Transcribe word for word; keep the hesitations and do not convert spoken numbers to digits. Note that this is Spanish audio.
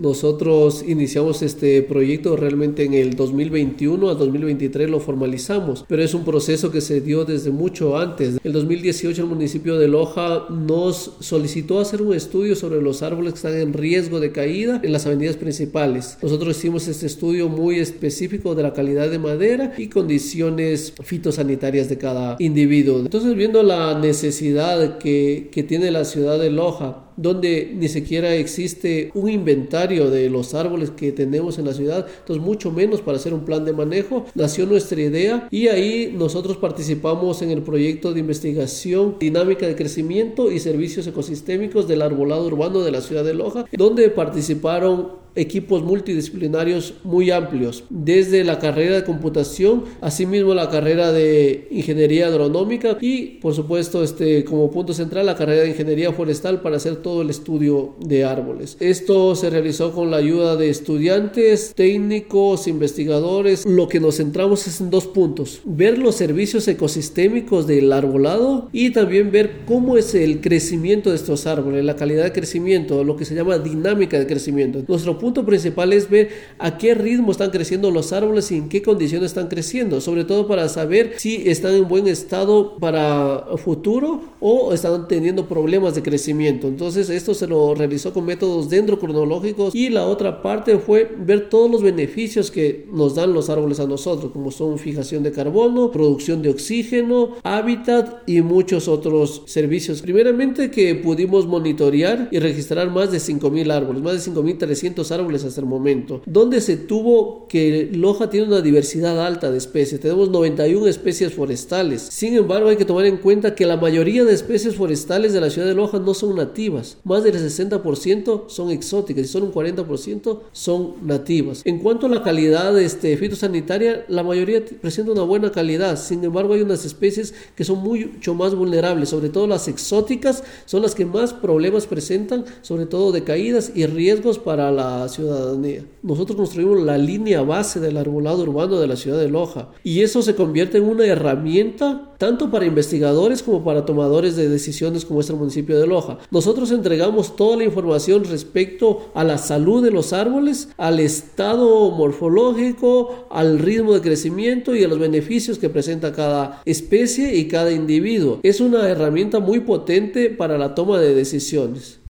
Nosotros iniciamos este proyecto realmente en el dos mil veintiuno, al dos mil veintitrés lo formalizamos, pero es un proceso que se dio desde mucho antes. En el dos mil dieciocho el municipio de Loja nos solicitó hacer un estudio sobre los árboles que están en riesgo de caída en las avenidas principales. Nosotros hicimos este estudio muy específico de la calidad de madera y condiciones fitosanitarias de cada individuo. Entonces, viendo la necesidad que, que tiene la ciudad de Loja, donde ni siquiera existe un inventario de los árboles que tenemos en la ciudad, entonces mucho menos para hacer un plan de manejo, nació nuestra idea y ahí nosotros participamos en el proyecto de investigación dinámica de crecimiento y servicios ecosistémicos del arbolado urbano de la ciudad de Loja, donde participaron equipos multidisciplinarios muy amplios, desde la carrera de computación, asimismo la carrera de ingeniería agronómica y por supuesto este, como punto central la carrera de ingeniería forestal para hacer todo el estudio de árboles. Esto se realizó con la ayuda de estudiantes, técnicos, investigadores. Lo que nos centramos es en dos puntos: ver los servicios ecosistémicos del arbolado y también ver cómo es el crecimiento de estos árboles, la calidad de crecimiento, lo que se llama dinámica de crecimiento. Nuestro punto principal es ver a qué ritmo están creciendo los árboles y en qué condiciones están creciendo, sobre todo para saber si están en buen estado para futuro o están teniendo problemas de crecimiento. Entonces esto se lo realizó con métodos dendrocronológicos y la otra parte fue ver todos los beneficios que nos dan los árboles a nosotros, como son fijación de carbono, producción de oxígeno, hábitat y muchos otros servicios. Primeramente, que pudimos monitorear y registrar más de cinco mil árboles, más de cinco mil trescientos árboles hasta el momento, donde se tuvo que Loja tiene una diversidad alta de especies. Tenemos noventa y una especies forestales. Sin embargo, hay que tomar en cuenta que la mayoría de especies forestales de la ciudad de Loja no son nativas. Más del sesenta por ciento son exóticas y solo un cuarenta por ciento son nativas. En cuanto a la calidad este, fitosanitaria, la mayoría presenta una buena calidad. Sin embargo, hay unas especies que son mucho más vulnerables, sobre todo las exóticas son las que más problemas presentan, sobre todo de caídas y riesgos para la ciudadanía. Nosotros construimos la línea base del arbolado urbano de la ciudad de Loja y eso se convierte en una herramienta tanto para investigadores como para tomadores de decisiones como es el municipio de Loja. Nosotros entregamos toda la información respecto a la salud de los árboles, al estado morfológico, al ritmo de crecimiento y a los beneficios que presenta cada especie y cada individuo. Es una herramienta muy potente para la toma de decisiones.